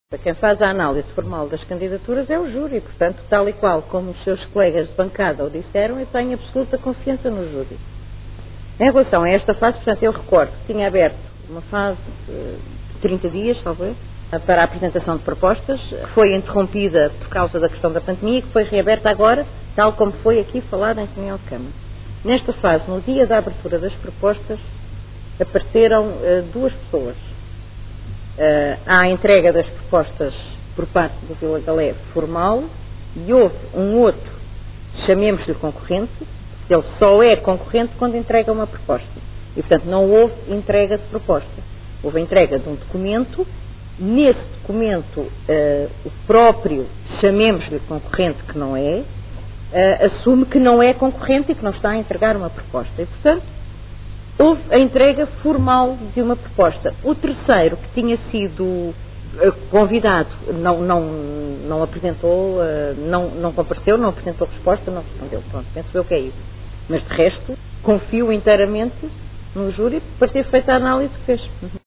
Quem faz a análise formal das candidaturas é o júri, portanto, tal e qual como os seus colegas de bancada o disseram, eu tenho absoluta confiança no júri. Em relação a esta fase, portanto, eu recordo que tinha aberto uma fase de 30 dias, talvez, para a apresentação de propostas, que foi interrompida por causa da questão da pandemia e que foi reaberta agora, tal como foi aqui falado em reunião de Câmara. Nesta fase, no dia da abertura das propostas, apareceram duas pessoas. Há a entrega das propostas por parte do Vila Galé formal e houve um outro, chamemos-lhe concorrente, ele só é concorrente quando entrega uma proposta. E, portanto, não houve entrega de proposta. Houve a entrega de um documento. Nesse documento, o próprio, chamemos-lhe concorrente, que não é, assume que não é concorrente e que não está a entregar uma proposta. E, portanto, houve a entrega formal de uma proposta. O terceiro, que tinha sido convidado, não apresentou, não compareceu, não apresentou resposta, não respondeu. Pronto, penso eu que é isso. Mas, de resto, confio inteiramente no júri por ter feito a análise que fez.